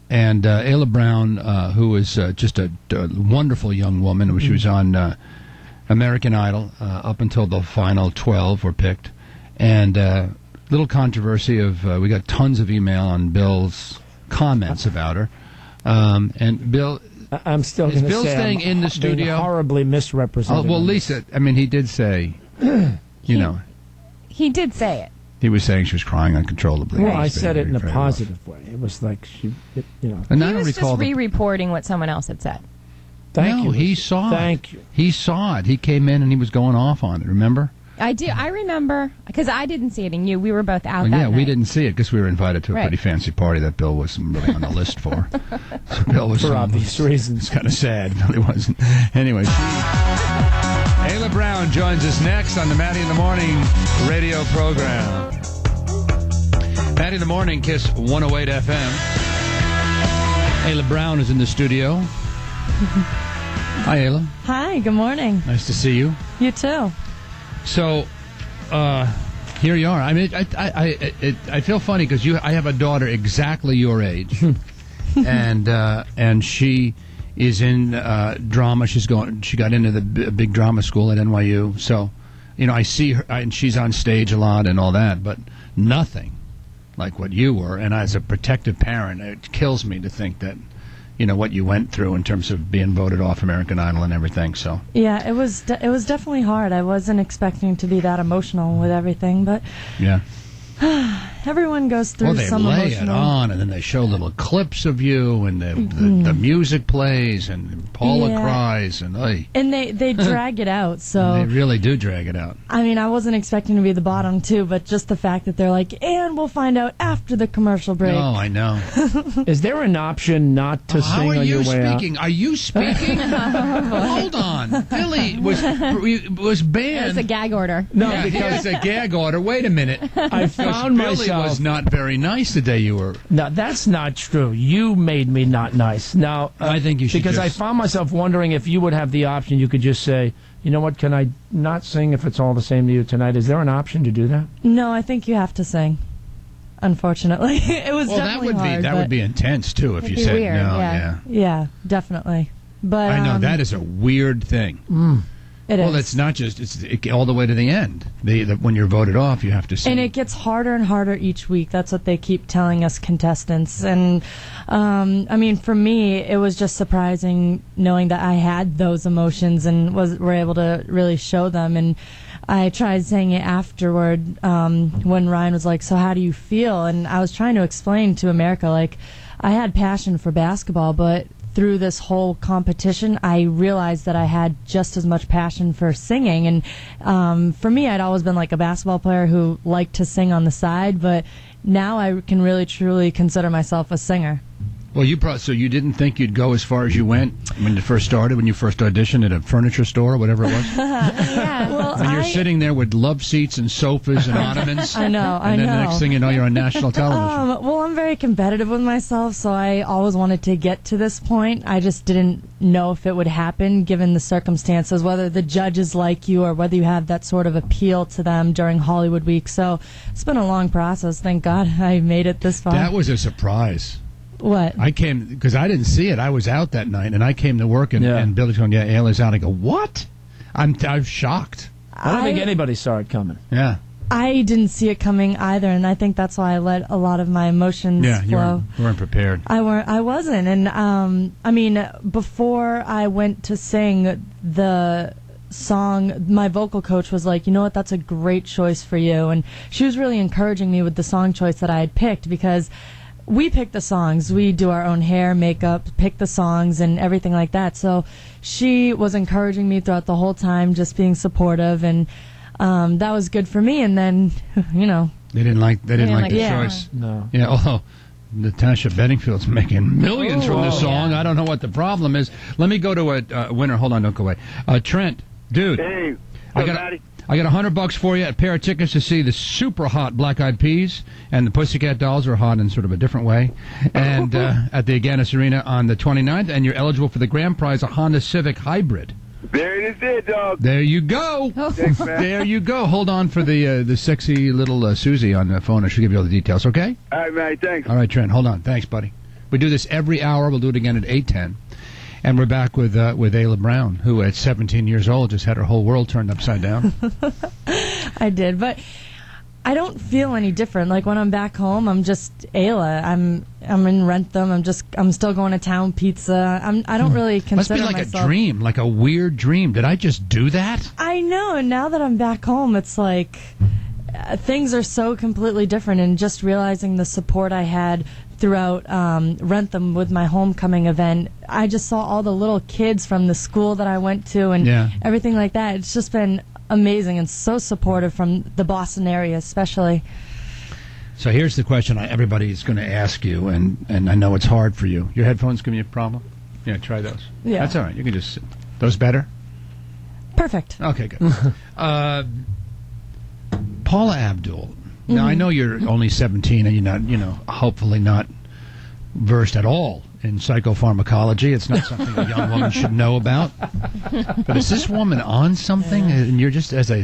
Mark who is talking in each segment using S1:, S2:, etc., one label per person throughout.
S1: And Ayla Brown, who is just a wonderful young woman, she was on American Idol up until the final 12 were picked. And little controversy of we got tons of email on Bill's comments about her. And Bill,
S2: I'm still going to say
S1: Bill staying in the studio?
S2: Being horribly misrepresented.
S1: Well, Lisa, I mean, he did say,
S3: He did say it.
S1: He was saying she was crying uncontrollably.
S2: Well, I said it in a
S1: very
S2: positive way. It was like she,
S1: And
S3: He was just re-reporting what someone else had said.
S2: Thank you.
S1: He saw it.
S2: Thank you.
S1: He saw it. He came in and he was going off on it, remember?
S3: I do. I remember, because I didn't see it, and we were both out
S1: Well,
S3: that
S1: yeah,
S3: night.
S1: we didn't see it because we were invited to a
S3: Right.
S1: pretty fancy party that Bill wasn't really on the list for. So Bill was
S2: For obvious reasons.
S1: It's kind of sad. It really wasn't. Anyway, Ayla Brown joins us next on the Maddie in the Morning radio program. Maddie in the Morning, Kiss 108 FM. Ayla Brown is in the studio. Hi, Ayla.
S4: Hi, good morning.
S1: Nice to see you.
S4: You too.
S1: So, here you are. I mean, I feel funny because I have a daughter exactly your age, and she is in drama. She got into the big drama school at NYU. So, I see her, and she's on stage a lot and all that, but nothing like what you were. And as a protective parent, it kills me to think that, what you went through in terms of being voted off American Idol and everything. So
S4: Yeah, it was definitely hard. I wasn't expecting to be that emotional with everything, but
S1: yeah.
S4: everyone goes through
S1: they
S4: some
S1: lay
S4: emotional.
S1: it on, and then they show little clips of you, and the music plays, and Paula
S4: Yeah.
S1: cries, and
S4: And they drag it out, so
S1: they really do drag it out.
S4: I mean, I wasn't expecting to be the bottom too, but just the fact that they're like, and we'll find out after the commercial break.
S1: Oh, I know.
S2: Is there an option not to
S1: How
S2: sing
S1: are
S2: on
S1: you
S2: your way out?
S1: speaking? Are you speaking? Hold on. Billy was banned.
S3: It's a gag order.
S2: No,
S1: Yeah,
S2: because
S1: it's a gag order. Wait a minute.
S2: I found
S1: Billy
S2: myself.
S1: was not very nice the day you were.
S2: No, that's not true. You made me not nice. Now,
S1: I think you should
S2: because I
S1: just-
S2: found myself wondering if you would have the option. You could just say, you know what? Can I not sing if it's all the same to you tonight? Is there an option to do that?
S4: No, I think you have to sing. Unfortunately, it was
S1: Well, that
S4: definitely
S1: would
S4: hard,
S1: that
S4: but-
S1: would be intense too if
S3: It'd
S1: you
S3: be
S1: said
S3: weird,
S1: no.
S3: yeah.
S4: Yeah, definitely. But
S1: I know that is a weird thing.
S4: It
S1: Well,
S4: is.
S1: it's not just all the way to the end. When you're voted off, you have to sing.
S4: And it gets harder and harder each week. That's what they keep telling us contestants. And, I mean, for me, it was just surprising knowing that I had those emotions and were able to really show them. And I tried saying it afterward when Ryan was like, so how do you feel? And I was trying to explain to America, like, I had passion for basketball, but through this whole competition, I realized that I had just as much passion for singing. And for me, I'd always been like a basketball player who liked to sing on the side, but now I can really, truly consider myself a singer.
S1: Well, so you didn't think you'd go as far as you went when you first started, when you first auditioned at a furniture store or whatever it was?
S3: Yeah.
S4: Well,
S1: And you're sitting there with love seats and sofas and ottomans.
S4: I know,
S1: And then the next thing you know, you're on national television.
S4: Well, I'm very competitive with myself, so I always wanted to get to this point. I just didn't know if it would happen given the circumstances, whether the judges like you or whether you have that sort of appeal to them during Hollywood Week. So it's been a long process. Thank God I made it this far.
S1: That was a surprise.
S4: What?
S1: I came, because I didn't see it. I was out that night, and I came to work, and Billy's going, yeah, Ayla's out. I go, what? I'm shocked.
S2: I don't think anybody saw it coming.
S1: Yeah.
S4: I didn't see it coming either, and I think that's why I let a lot of my emotions flow.
S1: You weren't prepared.
S4: I wasn't, and I mean, before I went to sing the song, my vocal coach was like, you know what, that's a great choice for you, and she was really encouraging me with the song choice that I had picked, because we pick the songs. We do our own hair, makeup, pick the songs, and everything like that. So she was encouraging me throughout the whole time, just being supportive, and that was good for me. And then,
S1: They didn't like the
S4: yeah.
S1: choice.
S2: No.
S1: Yeah. Although Natasha Bedingfield's making millions from this song. I don't know what the problem is. Let me go to a winner. Hold on, don't go away. Trent, dude.
S5: Hey,
S1: I got $100 for you, a pair of tickets to see the super hot Black Eyed Peas, and the Pussycat Dolls are hot in sort of a different way, and at the Agganis Arena on the 29th, and you're eligible for the grand prize, a Honda Civic Hybrid.
S5: There it is, dog.
S1: There you go.
S5: Thanks, man.
S1: There you go. Hold on for the sexy little Susie on the phone. I should give you all the details, okay?
S5: All right, man. Thanks.
S1: All right, Trent, hold on. Thanks, buddy. We do this every hour. We'll do it again at 8:10. And we're back with Ayla Brown, who at 17 years old just had her whole world turned upside down.
S4: I did, but I don't feel any different. Like when I'm back home, I'm just Ayla. I'm in Rentham. I'm still going to Town Pizza. I don't really consider
S1: Must be like
S4: myself
S1: a dream, like a weird dream. Did I just do that?
S4: I know, and now that I'm back home, it's like things are so completely different, and just realizing the support I had throughout Rentham with my homecoming event, I just saw all the little kids from the school that I went to and everything like that. It's just been amazing and so supportive from the Boston area especially.
S1: So here's the question everybody's going to ask you, and I know it's hard for you. Your headphones give me a problem? Yeah, try those.
S4: Yeah.
S1: That's all right. You can just... Those better?
S4: Perfect.
S1: Okay, good. Paula Abdul. Now, I know you're only 17 and you're not, hopefully not versed at all in psychopharmacology. It's not something a young woman should know about. But is this woman on something? And you're just it's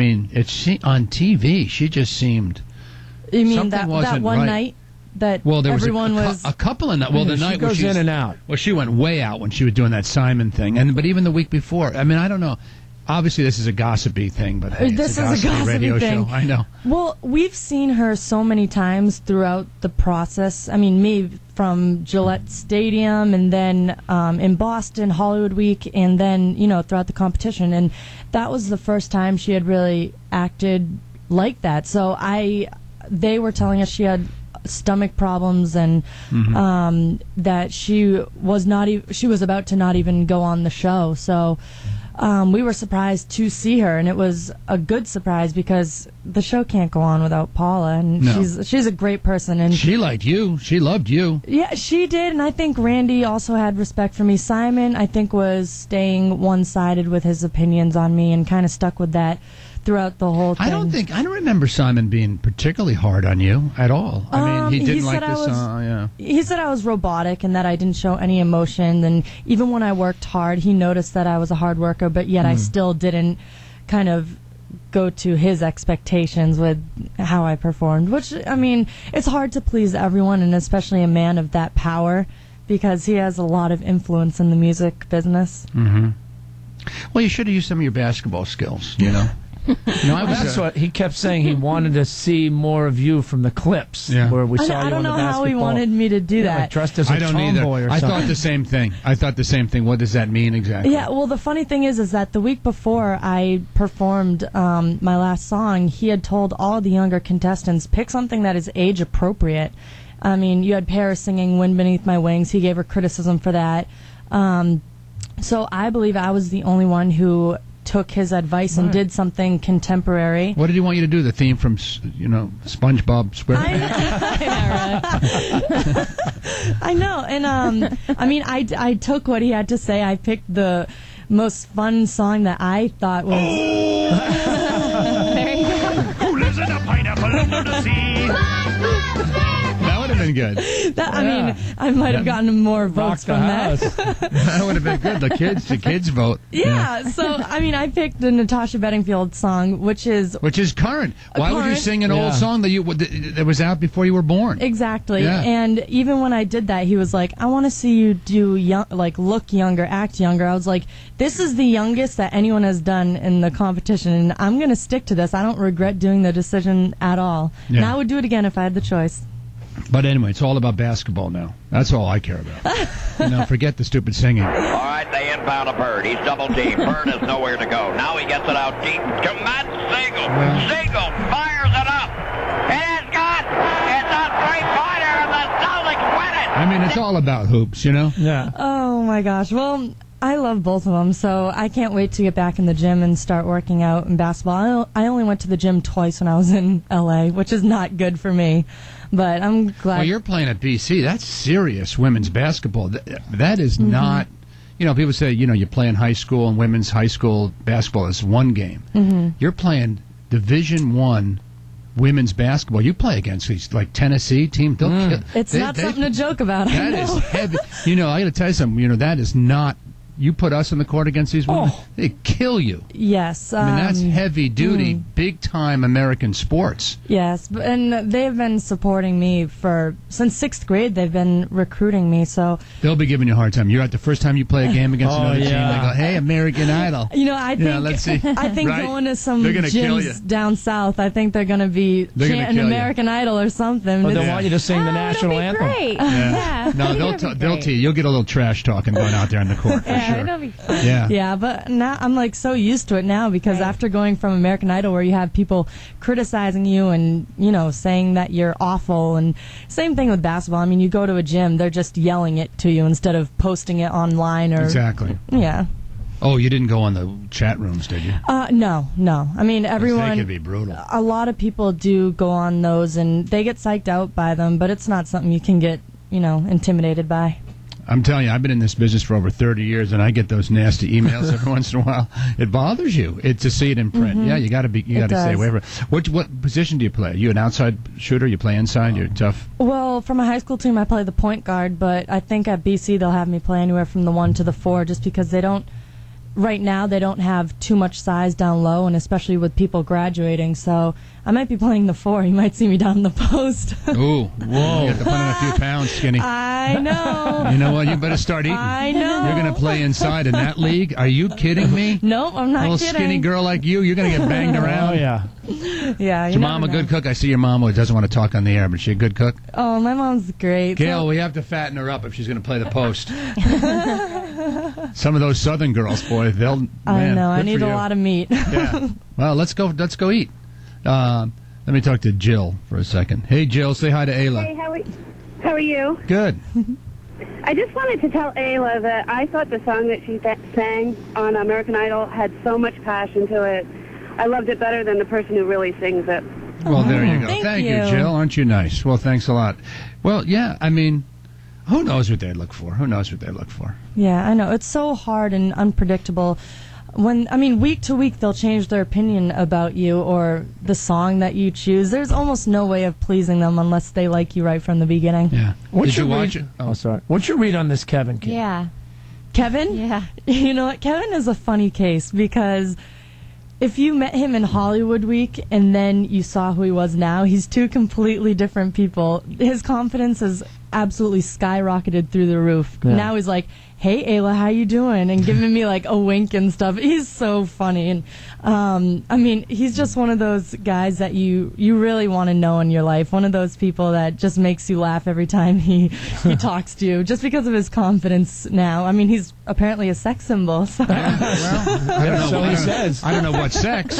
S1: on TV. She just seemed...
S4: You mean
S1: something
S4: that
S1: wasn't
S4: one
S1: right.
S4: night that
S1: there
S4: everyone
S1: was a couple of nights. Well, the night
S2: she goes in and out.
S1: Well, she went way out when she was doing that Simon thing, but even the week before. I mean, I don't know. Obviously, this is a gossipy thing, but hey,
S4: this
S1: it's a gossipy radio
S4: thing.
S1: show. I know.
S4: Well, we've seen her so many times throughout the process. I mean, me from Gillette Stadium, and then in Boston, Hollywood Week, and then throughout the competition. And that was the first time she had really acted like that. So they were telling us she had stomach problems and that she was about to not even go on the show. So we were surprised to see her, and it was a good surprise because the show can't go on without Paula, and she's a great person. And
S1: she liked you. She loved you.
S4: Yeah, she did, and I think Randy also had respect for me. Simon, I think, was staying one-sided with his opinions on me and kind of stuck with that throughout the whole thing.
S1: I don't remember Simon being particularly hard on you at all. I mean, he didn't like this.
S4: He said I was robotic and that I didn't show any emotion. And even when I worked hard, he noticed that I was a hard worker, but yet I still didn't kind of go to his expectations with how I performed. Which, I mean, it's hard to please everyone, and especially a man of that power, because he has a lot of influence in the music business.
S1: Mm-hmm. Well, you should have used some of your basketball skills,
S2: That's what he kept saying. He wanted to see more of you from the clips where we saw you on the basketball.
S4: I don't know how he wanted me to do that.
S2: Like dressed as a tomboy or something.
S1: I thought the same thing. What does that mean exactly?
S4: Yeah, well, the funny thing is that the week before I performed my last song, he had told all the younger contestants, pick something that is age appropriate. I mean, you had Paris singing "Wind Beneath My Wings." He gave her criticism for that. So I believe I was the only one who took his advice and did something contemporary.
S1: What did he want you to do? The theme from, SpongeBob SquarePants?
S4: I know. And, I mean, I took what he had to say. I picked the most fun song that I thought was...
S3: There you go.
S6: Who lives in a pineapple under the sea?
S1: That would have been good.
S4: I mean, I might have gotten more votes from that.
S1: That would have been good. The kids vote.
S4: Yeah, so, I mean, I picked the Natasha Bedingfield song, which is
S1: current. Why would you sing an old song that was out before you were born?
S4: Exactly.
S1: Yeah.
S4: And even when I did that, he was like, I want to see you do look younger, act younger. I was like, this is the youngest that anyone has done in the competition, and I'm going to stick to this. I don't regret doing the decision at all.
S1: Yeah.
S4: And I would do it again if I had the choice.
S1: But anyway, it's all about basketball now. That's all I care about. Forget the stupid singing.
S7: All right, they inbound a Bird. He's double teamed. Bird has nowhere to go. Now he gets it out deep to Matt Siegel. Siegel fires it up. It is good. It's a three-pointer, and the Celtics win it.
S1: I mean, it's all about hoops,
S2: Yeah.
S4: Oh, my gosh. Well, I love both of them, so I can't wait to get back in the gym and start working out in basketball. I only went to the gym twice when I was in L.A., which is not good for me. But I'm glad.
S1: Well, you're playing at BC. That's serious women's basketball. That is not... people say, you play in high school, and women's high school basketball is one game. Mm-hmm. You're playing Division I women's basketball. You play against these, like Tennessee team.
S4: It's not something to joke about.
S1: That is heavy. I got to tell you something. That is not you put us in the court against these women, they'd kill you.
S4: Yes.
S1: I mean, that's heavy duty, big time American sports.
S4: Yes, and they've been supporting me since 6th grade. They've been recruiting me, so
S1: They'll be giving you a hard time. You're at the first time you play a game against another team, they go, "Hey, American Idol."
S4: I think
S1: let's see.
S4: I think
S1: Right?
S4: going to some
S1: They're gonna kill you.
S4: gyms down south, I think they're going to be
S1: They're gonna
S4: chanting
S1: kill you.
S4: American Idol or something.
S2: Well,
S4: It's-
S2: they want you to sing the national
S3: it'll be
S2: anthem.
S3: Great.
S1: Yeah. No, they'll tell you. You'll get a little trash talking going out there in the court for
S3: Yeah,
S1: sure.
S3: it'll be fun.
S1: Yeah.
S4: Yeah, but now I'm like so used to it now because after going from American Idol where you have people criticizing you and, saying that you're awful, and same thing with basketball. I mean, you go to a gym, they're just yelling it to you instead of posting it online or
S1: Exactly.
S4: Yeah.
S1: Oh, you didn't go on the chat rooms, did you?
S4: No. I mean,
S1: They
S4: everyone
S1: could be brutal.
S4: a lot of people do go on those and they get psyched out by them, but it's not something you can get, intimidated by.
S1: I'm telling you, I've been in this business for over 30 years, and I get those nasty emails every once in a while. It bothers you to see it in print. Yeah, you got to stay away from it. What position do you play? Are you an outside shooter? You play inside? You're tough.
S4: Well, for my high school team, I play the point guard, but I think at BC they'll have me play anywhere from the 1 to the 4, just because right now they don't have too much size down low, and especially with people graduating. So I might be playing the 4. You might see me down in the post.
S1: Ooh, whoa! You have to put on a few pounds, skinny.
S4: I know.
S1: You know what? You better start eating.
S4: I know.
S1: You're going to play inside in that league? Are you kidding me?
S4: Nope, I'm not
S1: A little
S4: kidding.
S1: skinny girl like you're going to get banged around.
S2: Oh, yeah.
S4: Yeah.
S1: Is your mom a good cook? I see your mom doesn't want to talk on the air, but she a good cook?
S4: Oh, my mom's great.
S1: Gail, we have to fatten her up if she's going to play the post. Some of those Southern girls, boy,
S4: I know. I
S1: good
S4: need
S1: for
S4: a
S1: you.
S4: lot of meat.
S1: Yeah. Well, let's go eat. Let me talk to Jill for a second. Hey, Jill, say hi to Ayla.
S8: Hey, how are you?
S1: Good.
S8: I just wanted to tell Ayla that I thought the song that she sang on American Idol had so much passion to it. I loved it better than the person who really sings it.
S1: Well, there you go.
S4: Thank
S1: you,
S4: you.
S1: Jill. Aren't you nice? Well, thanks a lot. Well, yeah, I mean, who knows what they look for?
S4: Yeah, I know. It's so hard and unpredictable. Week to week they'll change their opinion about you or the song that you choose. There's almost no way of pleasing them unless they like you right from the beginning.
S1: Yeah.
S2: What's
S1: Did you
S2: your
S1: watch
S2: read?
S1: it?
S2: Oh, sorry. What's your read on this Kevin kid?
S3: Yeah.
S4: Kevin?
S3: Yeah.
S4: You know what? Kevin is a funny case because if you met him in Hollywood Week and then you saw who he was now, he's two completely different people. His confidence has absolutely skyrocketed through the roof.
S2: Yeah.
S4: Now he's like, "Hey Ayla, how you doing?" and giving me like a wink and stuff. He's so funny, and he's just one of those guys that you really want to know in your life. One of those people that just makes you laugh every time he talks to you, just because of his confidence. Now, he's apparently a sex symbol. So.
S1: Well, I don't know.
S2: So he says.
S1: I don't know what sex,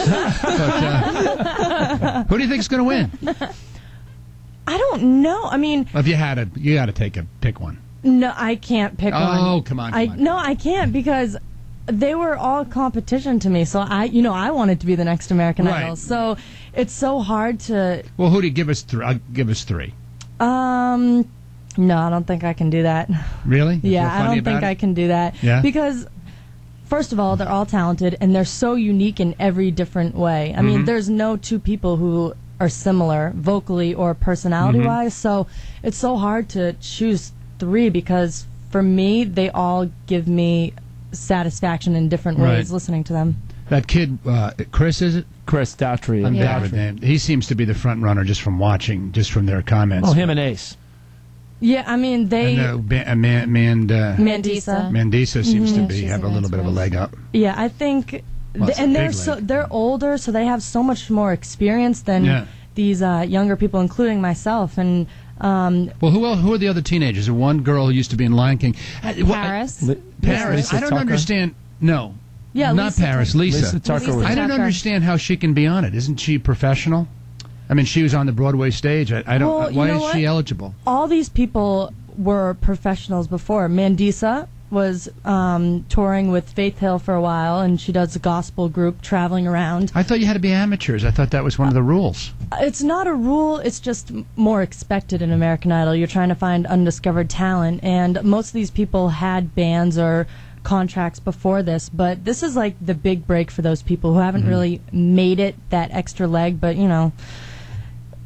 S1: but who do you think's going to win?
S4: I don't know.
S1: If you had you got to pick one.
S4: No, I can't pick one.
S1: Oh, come on.
S4: No, I can't because they were all competition to me. So I wanted to be the next American
S1: Right.
S4: Idol. So it's so hard to.
S1: Well, who do you give us? Give us 3.
S4: No, I don't think I can do that.
S1: Really? You feel
S4: Yeah, I
S1: funny
S4: don't think
S1: about
S4: I
S1: it?
S4: can do that.
S1: Yeah?
S4: Because. First of all, they're all talented and they're so unique in every different way. There's no two people who are similar vocally or personality-wise, so it's so hard to choose 3 because for me, they all give me satisfaction in different
S1: Right.
S4: ways listening to them.
S1: That kid, Chris, is it?
S2: Chris Daughtry.
S1: I'm bad
S3: Yeah.
S1: with names. He seems to be the front runner just from watching, just from their comments.
S2: Oh, him and Ace.
S4: Yeah, they...
S1: And
S4: Mandisa.
S1: Mandisa seems to
S3: she's
S1: have a
S3: a
S1: little
S3: nice
S1: bit of a
S3: voice.
S1: leg up.
S4: Yeah, I think...
S1: Well, it's a
S4: and
S1: big leg.
S4: they're older, so they have so much more experience than
S1: Yeah.
S4: these younger people, including myself. And...
S1: Well, who are the other teenagers? There's one girl who used to be in Lion King.
S3: Paris.
S1: Paris.
S2: Lisa
S1: I don't
S2: Tucker.
S1: understand. No.
S4: Yeah,
S1: Not
S4: Lisa
S1: Paris. Lisa.
S2: Lisa Tucker.
S3: Lisa
S2: was-
S1: I don't
S3: Tucker.
S1: understand how she can be on it. Isn't she professional? She was on the Broadway stage. I don't.
S4: Well, you
S1: why
S4: know
S1: is she
S4: what?
S1: eligible?
S4: all these people were professionals before. Mandisa was touring with Faith Hill for a while, and she does a gospel group traveling around.
S1: I thought you had to be amateurs. I thought that was one of the rules.
S4: It's not a rule, it's just more expected in American Idol. You're trying to find undiscovered talent, and most of these people had bands or contracts before this, but this is like the big break for those people who haven't really made it that extra leg, but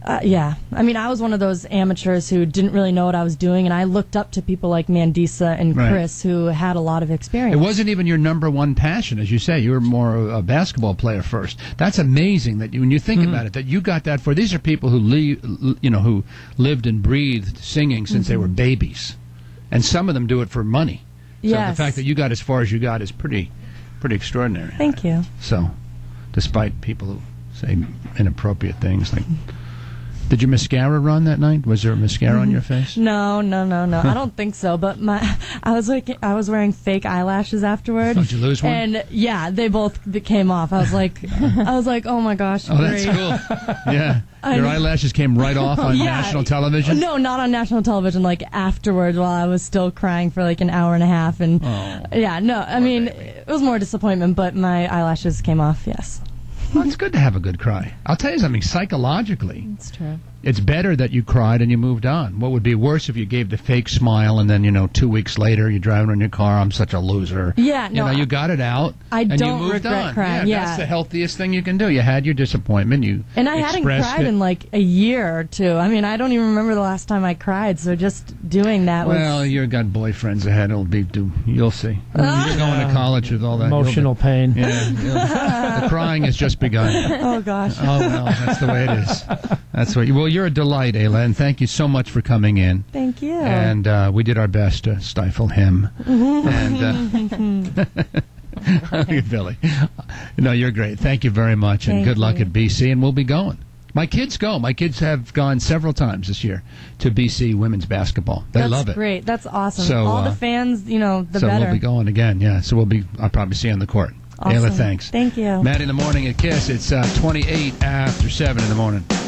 S4: Yeah. I mean, I was one of those amateurs who didn't really know what I was doing, and I looked up to people like Mandisa and
S1: Right.
S4: Chris who had a lot of experience.
S1: It wasn't even your number one passion, as you say. You were more a basketball player first. That's amazing that when you think about it, that you got that for. These are people who who lived and breathed singing since they were babies, and some of them do it for money. So
S4: Yes.
S1: the fact that you got as far as you got is pretty extraordinary.
S4: Thank you.
S1: So, despite people who say inappropriate things like. Did your mascara run that night? Was there mascara on your face?
S4: No. I don't think so. But I was wearing fake eyelashes afterward.
S1: Oh, did you lose one?
S4: And yeah, they both came off. I was like, oh my gosh,
S1: Oh, that's
S4: great.
S1: cool. Yeah. Your eyelashes came right off on
S4: Yeah.
S1: national television?
S4: No, not on national television. Like afterwards, while I was still crying for like an hour and a half, and yeah, no, I mean, it was more disappointment, but my eyelashes came off. Yes,
S1: Well, it's good to have a good cry. I'll tell you something, psychologically,
S4: it's true.
S1: it's better that you cried and you moved on. What would be worse if you gave the fake smile and then, 2 weeks later you're driving in your car, I'm such a loser.
S4: Yeah, no,
S1: you got it out
S4: I
S1: and
S4: don't
S1: you moved
S4: regret
S1: on.
S4: crying, yeah.
S1: That's the healthiest thing you can do. You had your disappointment. You
S4: And I hadn't
S1: expressed
S4: cried
S1: it.
S4: in like a year or two. I mean, I don't even remember the last time I cried. So just doing that
S1: Well,
S4: was.
S1: you've got boyfriends ahead. You'll see. You're going to college with all that.
S2: Emotional pain.
S1: Yeah. The crying has just begun.
S4: Oh gosh.
S1: Oh, well, that's the way it is. That's what. Well, you're a delight, Ayla, and thank you so much for coming in.
S4: Thank you.
S1: And we did our best to stifle him. And Billy, no, you're great. Thank you very much, and
S4: Thank
S1: good luck
S4: you.
S1: at BC. And we'll be going. My kids go. My kids have gone several times this year to BC women's basketball. They
S4: That's
S1: love it.
S4: great. That's awesome.
S1: So,
S4: All the fans, the
S1: So
S4: better.
S1: we'll be going again. Yeah. So I'll probably see you on the court.
S4: Awesome.
S1: Ayla, thanks.
S4: Thank you.
S1: Matt in the morning at KISS. It's 28 after 7 in the morning.